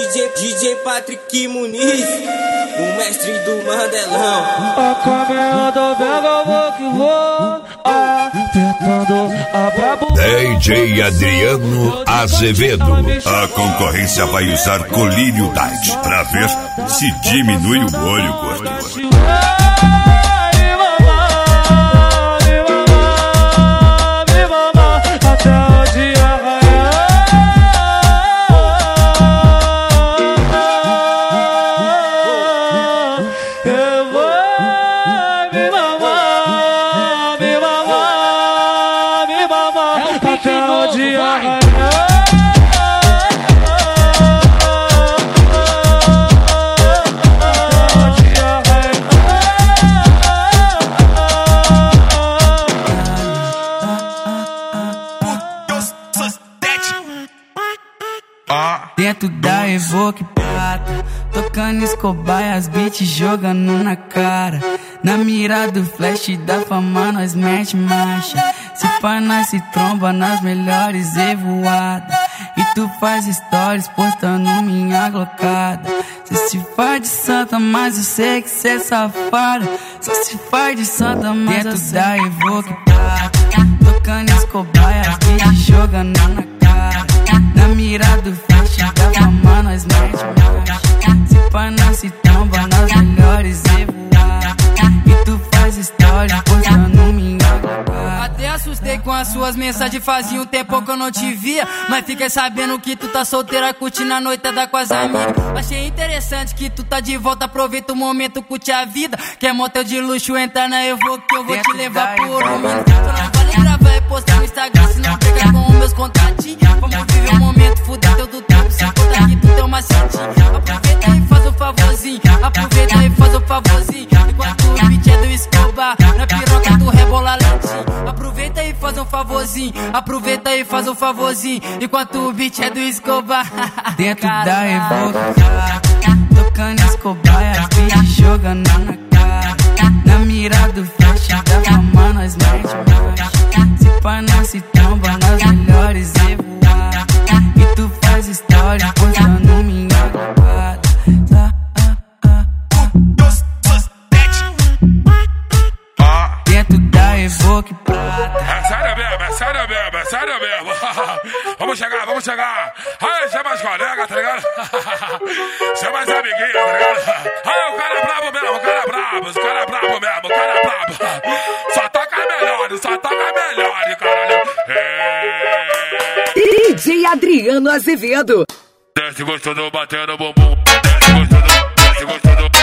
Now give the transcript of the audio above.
DJ Patrick Muniz, o mestre do Mandelão. A caminhada pega, vou que vou, tentando a brabo. DJ Adriano Azevedo. A concorrência vai usar colírio diet pra ver se diminui o olho gordo. Dentro da Evoque prata, tocando Escobar, as beats jogando na cara. Na mira do flash da fama nós mete marcha. Se pá nós se tromba nas melhores evoadas. E tu faz stories postando minha glocada. Cê se faz de santa, mas eu sei que cê é safada. Só se faz de santa, mas dentro da Evoque prata, tocando Escobar, as beats jogando na cara. Na mira do flash da fama nós mete marcha. Se pá nós se tromba nas melhores evoadas. E tu faz stories postando minha glocada. Até assustei com as suas mensagens, fazia um tempo que eu não te via. Mas fiquei sabendo que tu tá solteira, curtindo a noitada com as amigas. Achei interessante que tu tá de volta, aproveita o momento, curte a vida. Quer motel de luxo, entra na Evoque que eu vou te levar por um minuto. Só não vale gravar e postar no Instagram, se não pegar com os meus contatinhos. Vamos viver o momento, fuder teu do tempo, se conta que tu tem uma cintinha. Aproveita e faz o favorzinho, aproveita e faz o favorzinho. Enquanto o beat é do Escobar, na piroca tu rebola lentinho. Aproveita e faz um favorzinho, aproveita e faz um favorzinho. Enquanto o beat é do Escobar. Dentro da Evoque, tocando Escobar, as beats jogando na cara. Na mira do flash da fama nós mete marcha. Se pá nós se tromba nas melhores evoadas. E tu faz história postando minha glocada. Dentro da Evoque prata. É sério mesmo, é sério mesmo, é sério mesmo. Vamos chegar, vamos chegar. Aí, chama as colegas, tá ligado? Chama as amiguinhas, tá ligado? Aí, o cara é brabo mesmo, o cara é brabo, os cara é brabo mesmo, o cara é brabo. Só toca melhor, caralho. DJ Adriano Azevedo. Desce gostoso batendo bumbum. Desce gostoso, desce gostoso.